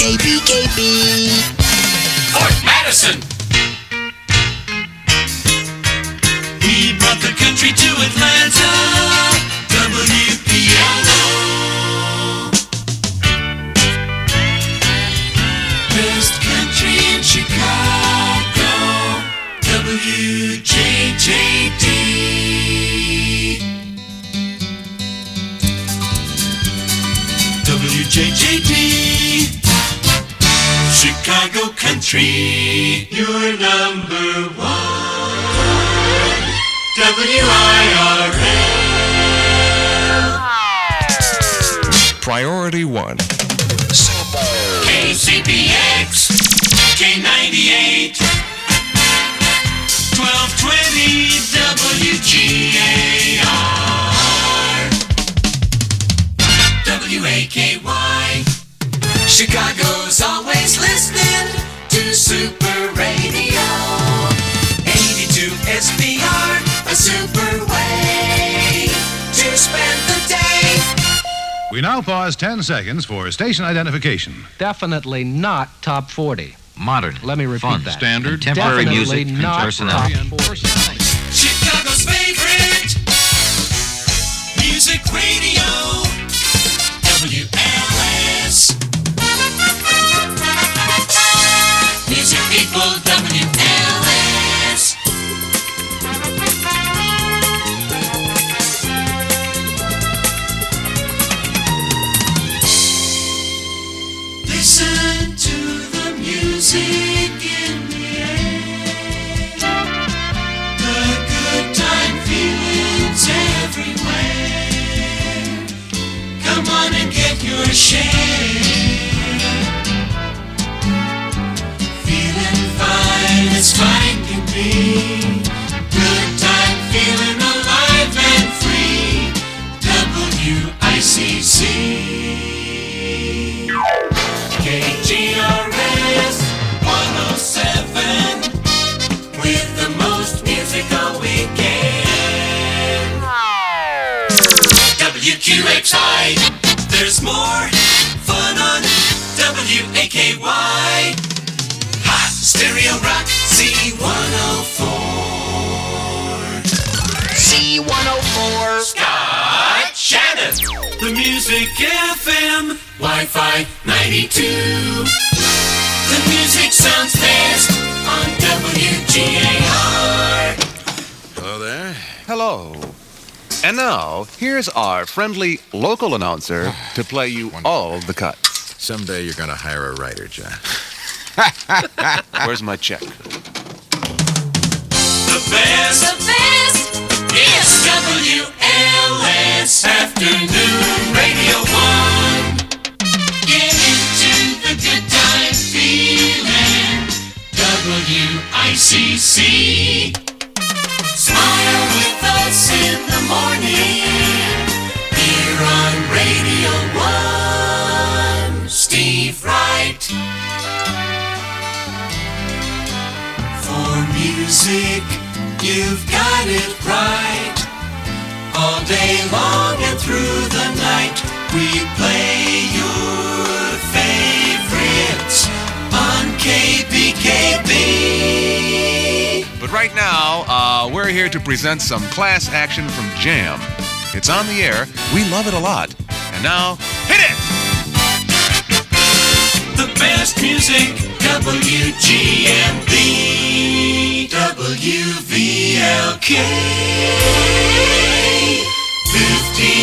KBKB. Fort Madison. He brought the country to Atlanta. WPLO. Best country in Chicago. WJJD. WJJD. Chicago Country, you're number one. WIRL. Priority 1. KCBX, K98, 1220 WGAR, WAKY. Chicago's always listening to Super Radio. 82 SPR, a super way to spend the day. We now pause 10 seconds for station identification. Definitely not top 40. Modern. Let me repeat fun, that. Standard. Contemporary Definitely music not and personality. top 40. Chicago's favorite music radio. WLS. Music people, WLS. Listen to the music in the air. The good time feelings everywhere. Come on and get your share. Feeling fine as fine can be. Good time feeling alive and free. WICC. KGRS 107 with the most music all weekend. WQXI, there's more fun on WAKY. Hot Stereo Rock C104. C104. Scott Shannon. The Music FM. Wi-Fi 92. The music sounds best on WGAR. Hello there. Hello. And now, here's our friendly local announcer to play you all the cuts. Someday you're going to hire a writer, John. Where's my check? The best is WLS Afternoon Radio 1. Get into the good time feeling. WICC. Smile with us in the morning. Here on Radio 1. Steve Wright. For music, you've got it right. All day long and through the night, we play your favorites on KBKB. But right now, we're here to present some class action from Jam. It's on the air. We love it a lot. And now, hit it! The best music, WGMB, WVLK, 15